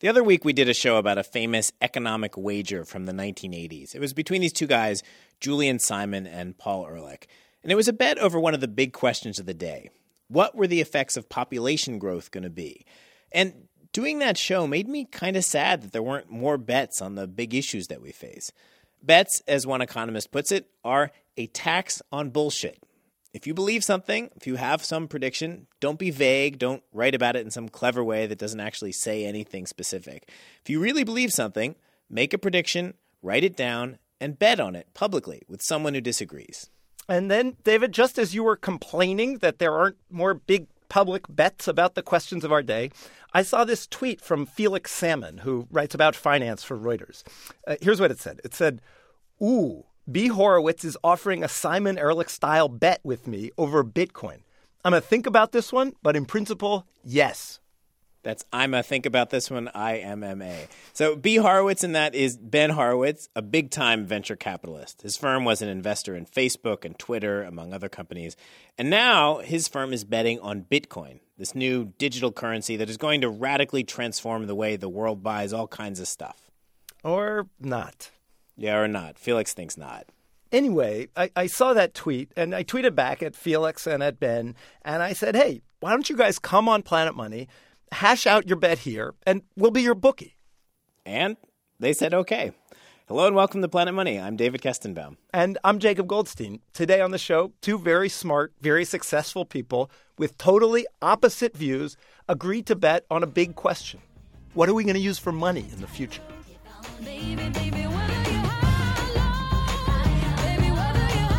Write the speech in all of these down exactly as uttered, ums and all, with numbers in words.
The other week, we did a show about a famous economic wager from the nineteen eighties. It was between these two guys, Julian Simon and Paul Ehrlich. And it was a bet over one of the big questions of the day. What were the effects of population growth going to be? And doing that show made me kind of sad that there weren't more bets on the big issues that we face. Bets, as one economist puts it, are a tax on bullshit. If you believe something, if you have some prediction, don't be vague. Don't write about it in some clever way that doesn't actually say anything specific. If you really believe something, make a prediction, write it down, and bet on it publicly with someone who disagrees. And then, David, just as you were complaining that there aren't more big public bets about the questions of our day, I saw this tweet from Felix Salmon, who writes about finance for Reuters. Uh, here's what it said. It said, ooh, B. Horowitz is offering a Simon Ehrlich-style bet with me over Bitcoin. I'm going to think about this one, but in principle, yes. That's I'm a think about this one, I M M A. So B. Horowitz in that is Ben Horowitz, a big-time venture capitalist. His firm was an investor in Facebook and Twitter, among other companies. And now his firm is betting on Bitcoin, this new digital currency that is going to radically transform the way the world buys all kinds of stuff. Or not. Yeah, or not. Felix thinks not. Anyway, I, I saw that tweet, and I tweeted back at Felix and at Ben, and I said, hey, why don't you guys come on Planet Money, hash out your bet here, and we'll be your bookie. And they said okay. Hello and welcome to Planet Money. I'm David Kestenbaum. And I'm Jacob Goldstein. Today on the show, two very smart, very successful people with totally opposite views agreed to bet on a big question. What are we going to use for money in the future? Baby, baby, what are you hollow? Baby, what are you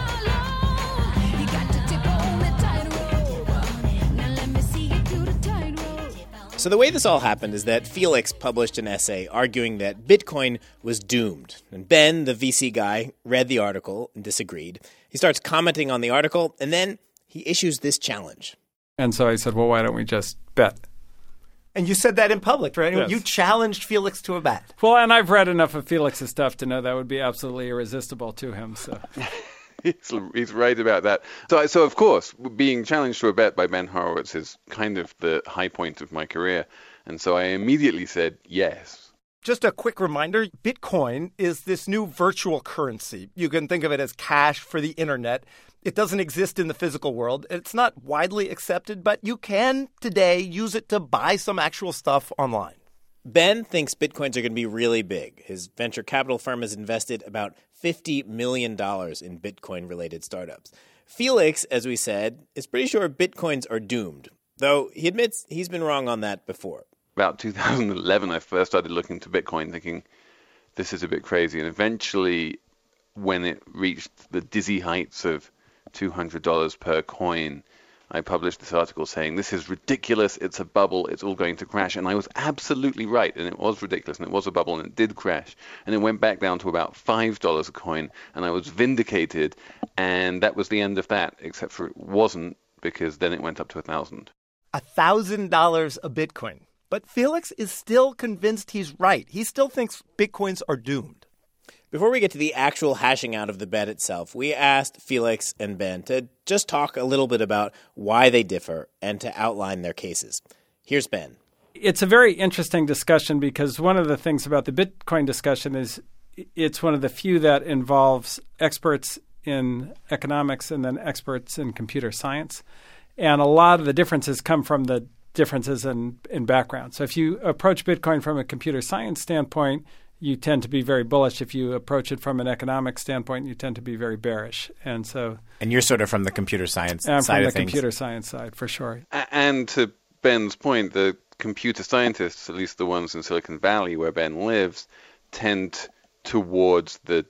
hollow? You got to tip on the tightrope. Now let me see you do the tightrope. So the way this all happened is that Felix published an essay arguing that Bitcoin was doomed. And Ben, the V C guy, read the article and disagreed. He starts commenting on the article, and then he issues this challenge. And so I said, well, why don't we just bet? And you said that in public, right? Yes. You challenged Felix to a bet. Well, and I've read enough of Felix's stuff to know that would be absolutely irresistible to him. So he's, he's right about that. So, so, of course, being challenged to a bet by Ben Horowitz is kind of the high point of my career. And so I immediately said yes. Just a quick reminder, Bitcoin is this new virtual currency. You can think of it as cash for the internet. It doesn't exist in the physical world. It's not widely accepted, but you can today use it to buy some actual stuff online. Ben thinks Bitcoins are going to be really big. His venture capital firm has invested about fifty million dollars in Bitcoin-related startups. Felix, as we said, is pretty sure Bitcoins are doomed, though he admits he's been wrong on that before. About two thousand eleven, I first started looking into Bitcoin thinking, this is a bit crazy. And eventually, when it reached the dizzy heights of two hundred dollars per coin, I published this article saying, this is ridiculous, it's a bubble, it's all going to crash. And I was absolutely right, and it was ridiculous, and it was a bubble, and it did crash. And it went back down to about five dollars a coin, and I was vindicated, and that was the end of that, except for it wasn't, because then it went up to one thousand dollars. one thousand dollars a Bitcoin. But Felix is still convinced he's right. He still thinks Bitcoins are doomed. Before we get to the actual hashing out of the bet itself, we asked Felix and Ben to just talk a little bit about why they differ and to outline their cases. Here's Ben. It's a very interesting discussion because one of the things about the Bitcoin discussion is it's one of the few that involves experts in economics and then experts in computer science. And a lot of the differences come from the differences in, in background. So if you approach Bitcoin from a computer science standpoint, you tend to be very bullish. If you approach it from an economic standpoint, you tend to be very bearish. And so, and you're sort of from the computer science I'm side from of the things. computer science side, for sure. And to Ben's point, the computer scientists, at least the ones in Silicon Valley where Ben lives, tend towards the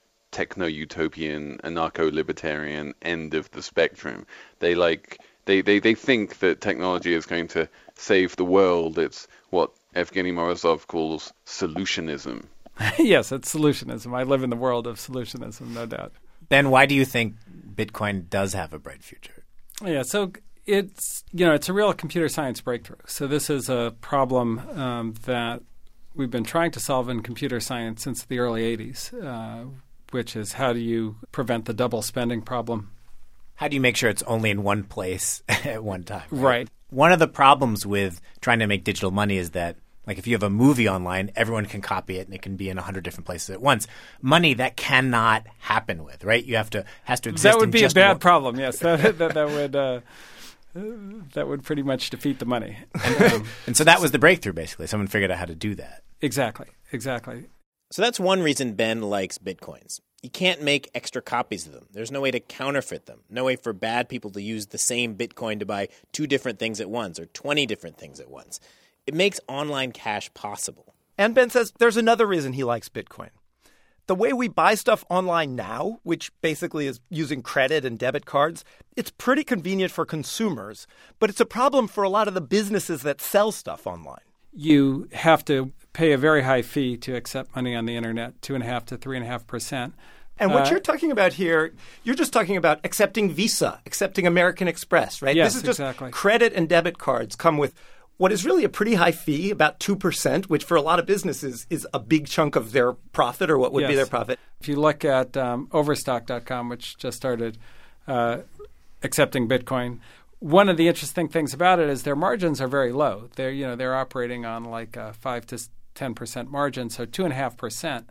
techno-utopian, anarcho-libertarian end of the spectrum. They like they, they, they think that technology is going to save the world. It's what Evgeny Morozov calls solutionism. Yes, it's solutionism. I live in the world of solutionism, no doubt. Ben, why do you think Bitcoin does have a bright future? Yeah, so it's, you know, it's a real computer science breakthrough. So this is a problem um, that we've been trying to solve in computer science since the early eighties, uh, which is how do you prevent the double spending problem? How do you make sure it's only in one place at one time? Right. One of the problems with trying to make digital money is that Like if you have a movie online, everyone can copy it and it can be in a hundred different places at once. Money, that cannot happen with, right? You have to has to exist. That would in be just a bad one. problem. Yes, that that, that would uh, that would pretty much defeat the money. And, um, and so that was the breakthrough. Basically, someone figured out how to do that. Exactly. Exactly. So that's one reason Ben likes Bitcoins. You can't make extra copies of them. There's no way to counterfeit them. No way for bad people to use the same Bitcoin to buy two different things at once or twenty different things at once. It makes online cash possible. And Ben says there's another reason he likes Bitcoin. The way we buy stuff online now, which basically is using credit and debit cards, it's pretty convenient for consumers, but it's a problem for a lot of the businesses that sell stuff online. You have to pay a very high fee to accept money on the internet, two and a half to three and a half percent. And what uh, you're talking about here, you're just talking about accepting Visa, accepting American Express, right? Yes, this is just exactly. Credit and debit cards come with what is really a pretty high fee, about two percent, which for a lot of businesses is a big chunk of their profit or what would yes. be their profit. If you look at um, Overstock dot com, which just started uh, accepting Bitcoin, one of the interesting things about it is their margins are very low. They're you know they're operating on like a five to ten percent margin, so two and a half percent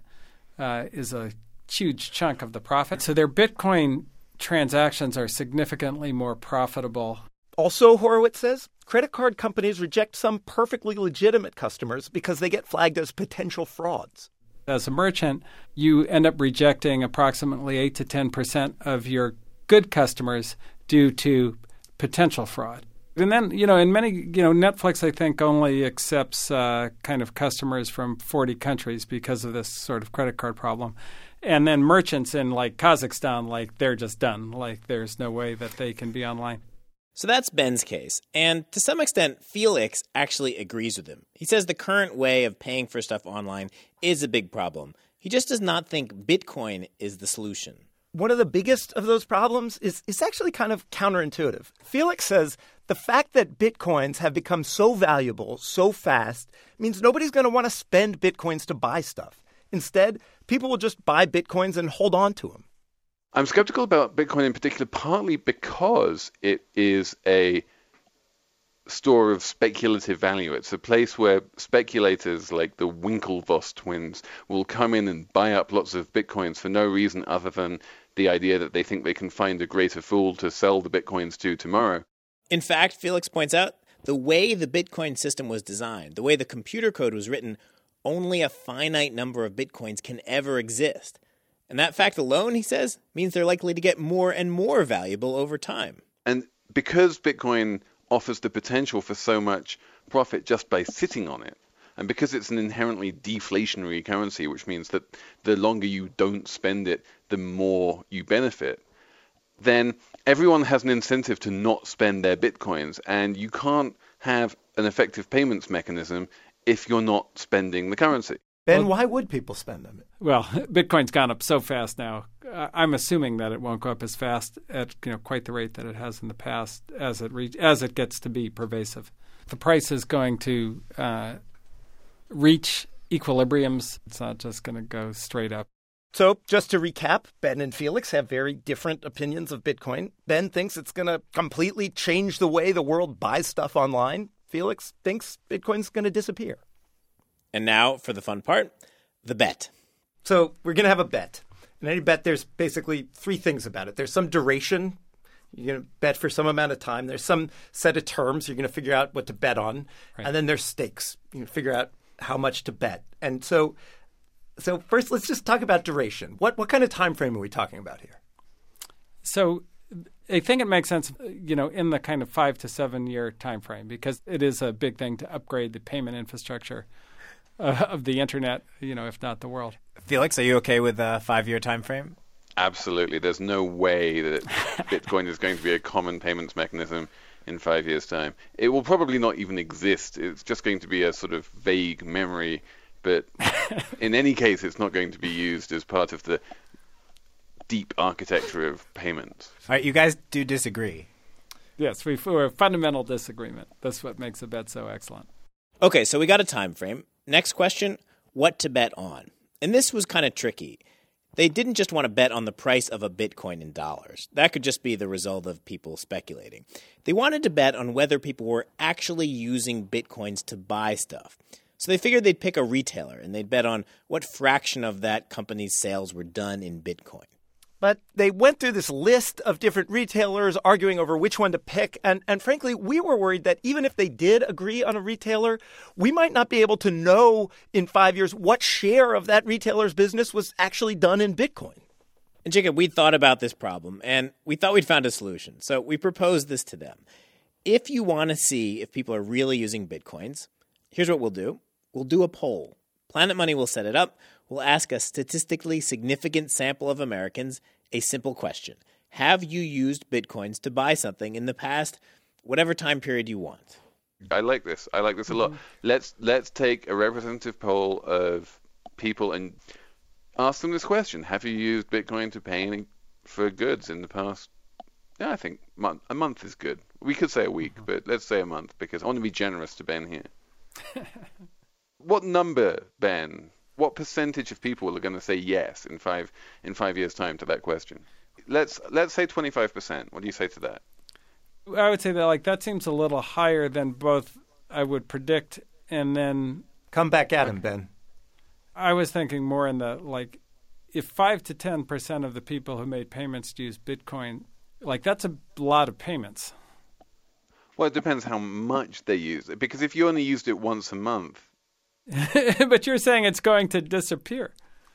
is a huge chunk of the profit. So their Bitcoin transactions are significantly more profitable. Also, Horowitz says, credit card companies reject some perfectly legitimate customers because they get flagged as potential frauds. As a merchant, you end up rejecting approximately eight to ten percent of your good customers due to potential fraud. And then, you know, in many, you know, Netflix, I think, only accepts uh, kind of customers from forty countries because of this sort of credit card problem. And then merchants in like Kazakhstan, like they're just done. Like there's no way that they can be online. So that's Ben's case. And to some extent, Felix actually agrees with him. He says the current way of paying for stuff online is a big problem. He just does not think Bitcoin is the solution. One of the biggest of those problems is, is actually kind of counterintuitive. Felix says the fact that Bitcoins have become so valuable so fast means nobody's going to want to spend Bitcoins to buy stuff. Instead, people will just buy Bitcoins and hold on to them. I'm skeptical about Bitcoin in particular, partly because it is a store of speculative value. It's a place where speculators like the Winklevoss twins will come in and buy up lots of Bitcoins for no reason other than the idea that they think they can find a greater fool to sell the Bitcoins to tomorrow. In fact, Felix points out, the way the Bitcoin system was designed, the way the computer code was written, only a finite number of Bitcoins can ever exist. And that fact alone, he says, means they're likely to get more and more valuable over time. And because Bitcoin offers the potential for so much profit just by sitting on it, and because it's an inherently deflationary currency, which means that the longer you don't spend it, the more you benefit, then everyone has an incentive to not spend their Bitcoins. And you can't have an effective payments mechanism if you're not spending the currency. Ben, Well, why would people spend them? Well, Bitcoin's gone up so fast now. Uh, I'm assuming that it won't go up as fast at you know quite the rate that it has in the past as it re- as it gets to be pervasive. The price is going to uh, reach equilibriums. It's not just going to go straight up. So just to recap, Ben and Felix have very different opinions of Bitcoin. Ben thinks it's going to completely change the way the world buys stuff online. Felix thinks Bitcoin's going to disappear. And now, for the fun part, the bet. So we're going to have a bet. In any bet, there's basically three things about it. There's some duration. You're going to bet for some amount of time. There's some set of terms. You're going to figure out what to bet on. Right. And then there's stakes. You can figure out how much to bet. And so so first, let's just talk about duration. What what kind of time frame are we talking about here? So I think it makes sense, you know, in the kind of five to seven year time frame, because it is a big thing to upgrade the payment infrastructure Uh, of the internet, you know, if not the world. Felix, are you okay with a five-year time frame? Absolutely. There's no way that Bitcoin is going to be a common payments mechanism in five years' time. It will probably not even exist. It's just going to be a sort of vague memory. But in any case, it's not going to be used as part of the deep architecture of payments. All right, you guys do disagree. Yes, we we're a fundamental disagreement. That's what makes a bet so excellent. Okay, so we got a time frame. Next question, what to bet on? And this was kind of tricky. They didn't just want to bet on the price of a Bitcoin in dollars. That could just be the result of people speculating. They wanted to bet on whether people were actually using Bitcoins to buy stuff. So they figured they'd pick a retailer and they'd bet on what fraction of that company's sales were done in Bitcoin. But they went through this list of different retailers arguing over which one to pick. And, and frankly, we were worried that even if they did agree on a retailer, we might not be able to know in five years what share of that retailer's business was actually done in Bitcoin. And Jacob, we thought about this problem and we thought we'd found a solution. So we proposed this to them. If you want to see if people are really using Bitcoins, here's what we'll do. We'll do a poll. Planet Money will set it up. We'll ask a statistically significant sample of Americans a simple question. Have you used Bitcoins to buy something in the past, whatever time period you want? I like this. I like this a lot. Let's let's take a representative poll of people and ask them this question. Have you used Bitcoin to pay any for goods in the past? Yeah, I think month, a month is good. We could say a week, but let's say a month because I want to be generous to Ben here. What number, Ben? What percentage of people are going to say yes in five in five years' time to that question? Let's let's say twenty-five percent. What do you say to that? I would say that like that seems a little higher than both I would predict, and then Come back at him, Ben. I was thinking more in the like if five to ten percent of the people who made payments use Bitcoin, like that's a lot of payments. Well, it depends how much they use it. Because if you only used it once a month. But you're saying it's going to disappear.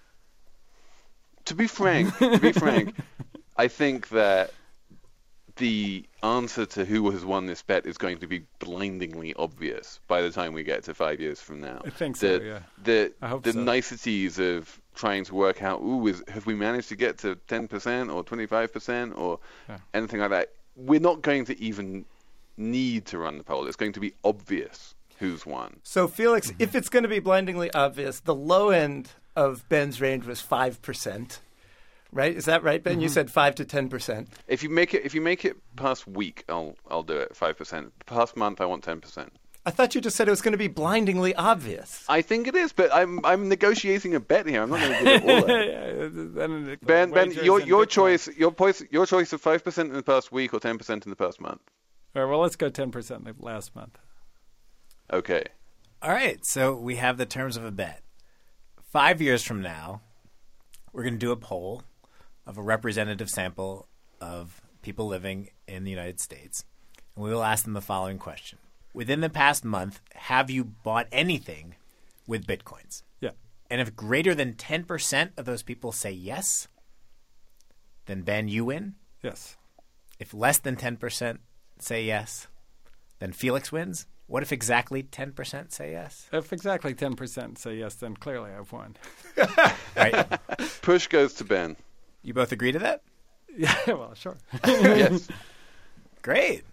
To be frank, to be frank, I think that the answer to who has won this bet is going to be blindingly obvious by the time we get to five years from now. I think the, so, yeah. The, I hope the so. niceties of trying to work out, ooh, is, have we managed to get to ten percent or twenty-five percent or Yeah. anything like that? We're not going to even need to run the poll. It's going to be obvious who's won. So, Felix, if it's going to be blindingly obvious, the low end of Ben's range was five percent, right? Is that right, Ben? You said five to ten percent. If you make it, if you make it past week, I'll I'll do it five percent. Past month, I want ten percent. I thought you just said it was going to be blindingly obvious. I think it is, but I'm I'm negotiating a bet here. I'm not going to give it all away. Yeah, then Ben, Ben, wagers your in your Bitcoin. choice, your choice, your choice of five percent in the past week or ten percent in the past month. All right, well, let's go ten percent last month. Okay. All right, so we have the terms of a bet. Five years from now, we're going to do a poll of a representative sample of people living in the United States. And we will ask them the following question. Within the past month, have you bought anything with Bitcoins? Yeah. And if greater than ten percent of those people say yes, then Ben, you win. Yes. If less than ten percent say yes, then Felix wins. What if exactly ten percent say yes? If exactly ten percent say yes, then clearly I've won. Right? Push goes to Ben. You both agree to that? Yeah, well, sure. Yes. Great.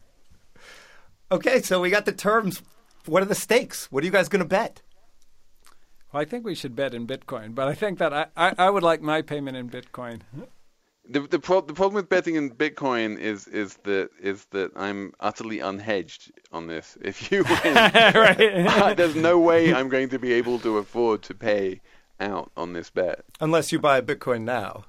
Okay, so we got the terms. What are the stakes? What are you guys going to bet? Well, I think we should bet in Bitcoin, but I think that I, I, I would like my payment in Bitcoin. The the, pro- the problem with betting in Bitcoin is is that is that I'm utterly unhedged on this. If you win, Right. there's no way I'm going to be able to afford to pay out on this bet. Unless you buy a Bitcoin now.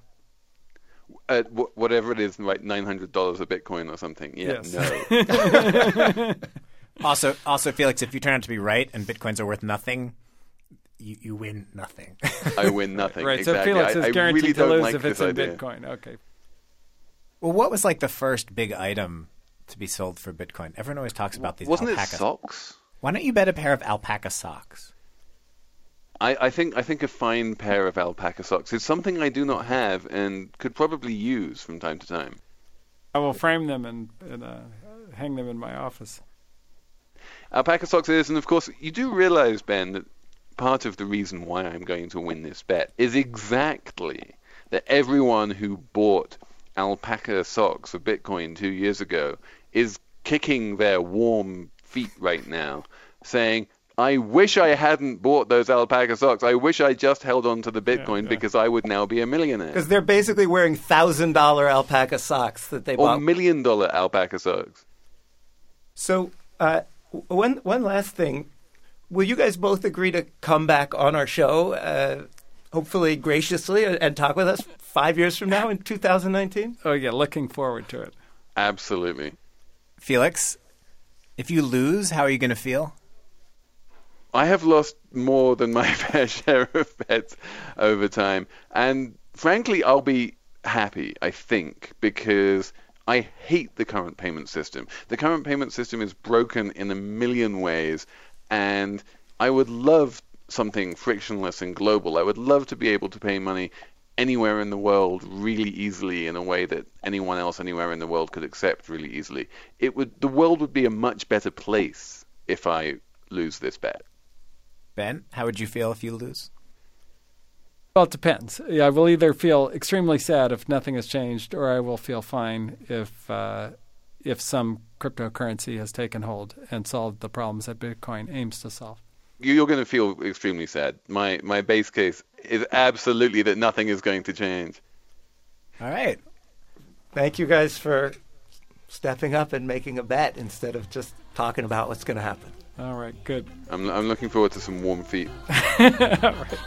At wh- whatever it is, like nine hundred dollars a Bitcoin or something. Yeah, Yes. no. Also, also, Felix, if you turn out to be right and Bitcoins are worth nothing, you, you win nothing. I win nothing. Right, exactly. so Felix I, is I guaranteed really to don't lose like if it's this in idea. Bitcoin. Okay. Well, what was like the first big item to be sold for Bitcoin? Everyone always talks about these Wasn't alpaca. it socks? Why don't you bet a pair of alpaca socks? I, I think I think a fine pair of alpaca socks is something I do not have and could probably use from time to time. I will frame them and, and uh, hang them in my office. Alpaca socks it is, and of course you do realize, Ben, that part of the reason why I'm going to win this bet is exactly that everyone who bought alpaca socks for Bitcoin two years ago is kicking their warm feet right now, saying, I wish I hadn't bought those alpaca socks. I wish I just held on to the Bitcoin yeah. because I would now be a millionaire. Because they're basically wearing one thousand dollars alpaca socks that they Or bought. million dollar alpaca socks. So, uh, one one last thing. Will you guys both agree to come back on our show, uh, hopefully graciously, and, and talk with us five years from now in two thousand nineteen? Oh, yeah, looking forward to it. Absolutely. Felix, if you lose, how are you going to feel? I have lost more than my fair share of bets over time. And frankly, I'll be happy, I think, because I hate the current payment system. The current payment system is broken in a million ways, and I would love something frictionless and global. I would love to be able to pay money anywhere in the world really easily in a way that anyone else anywhere in the world could accept really easily. It would, the world would be a much better place if I lose this bet. Ben, how would you feel if you lose? Well, it depends. Yeah, I will either feel extremely sad if nothing has changed, or I will feel fine if uh, if some cryptocurrency has taken hold and solved the problems that Bitcoin aims to solve. You're going to feel extremely sad. My my base case is absolutely that nothing is going to change. All right. Thank you guys for stepping up and making a bet instead of just talking about what's going to happen. All right, good. I'm I'm looking forward to some warm feet. All right.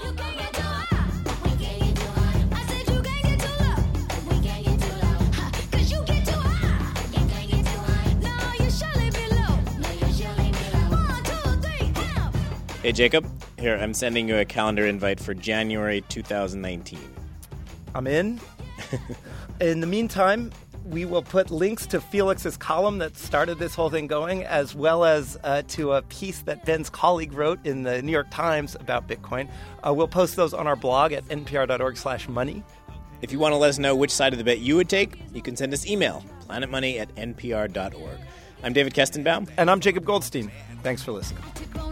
Hey, Jacob. Here, I'm sending you a calendar invite for January two thousand nineteen. I'm in. In the meantime, we will put links to Felix's column that started this whole thing going, as well as uh, to a piece that Ben's colleague wrote in the New York Times about Bitcoin. Uh, we'll post those on our blog at npr.org slash money. If you want to let us know which side of the bet you would take, you can send us email, planetmoney at npr dot org. I'm David Kestenbaum. And I'm Jacob Goldstein. Thanks for listening.